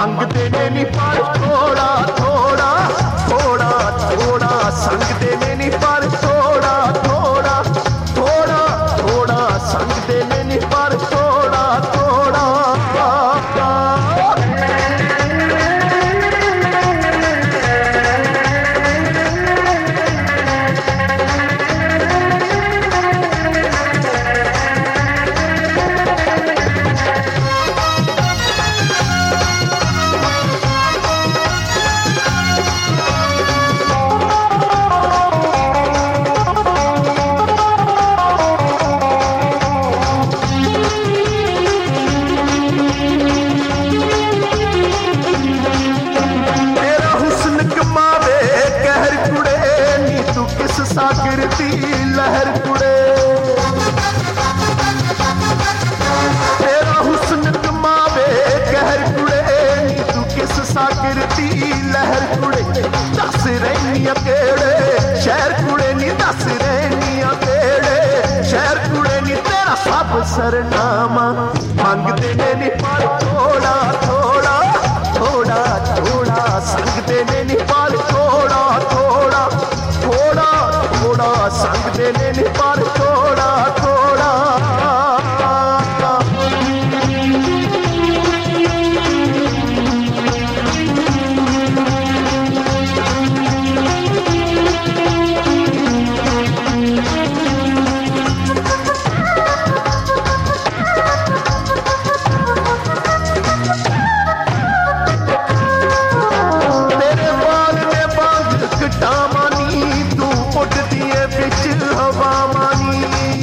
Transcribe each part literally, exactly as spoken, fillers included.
मंगते ने नी पर थोड़ा थोड़ा थोड़ा थोड़ा संगते ने नी पर थोड़ा थोड़ा थोड़ा थोड़ा संगते ने नी पर थोड़ा थोड़ा सागर दी लहर कुड़े तेरा हुस्न कमावे कहर कुड़े तू किस सागर दी लहर कुड़े दस रैनिया केड़े शहर कुड़े नी दस रैनिया केड़े शहर कुड़े नी तेरा सब सरनामा मंगते ने नी पर थोड़ा थोड़ा थोड़ा थोड़ा संगते ने नी पर थोड़ा थोड़ा थोड़ा थोड़ा संग देने ने पर थोड़ा थोड़ा तेरे बाल में बांग कटामा हवा मानी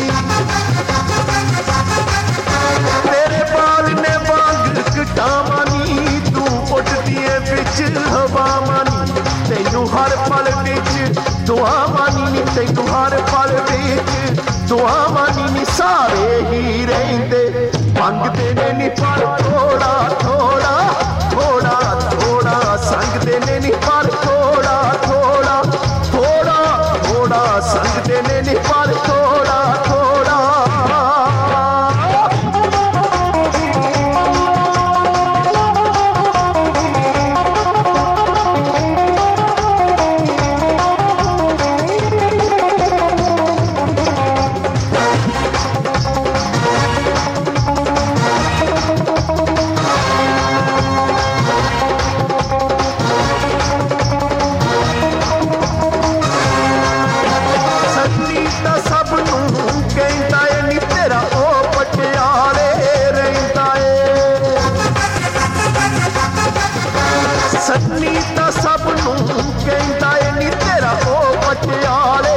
तेरे बाल ने बांग कटामानी तू उठती है बिच हवा मानी तेनू हर पल बिच दुआ मानी तेनू हर पल बिच दुआ मानी नी सारे ही रहंदे मंगते ने नी पर थोड़ा थोड़ा थोड़ा थोड़ा संग देने नी पर थोड़ा थोड़ा थोड़ा थोड़ा संग देने नी पर थोड़ा थोड़ा सन्नी ता सब नूं कहंदा ए नी तेरा ओ पटियाले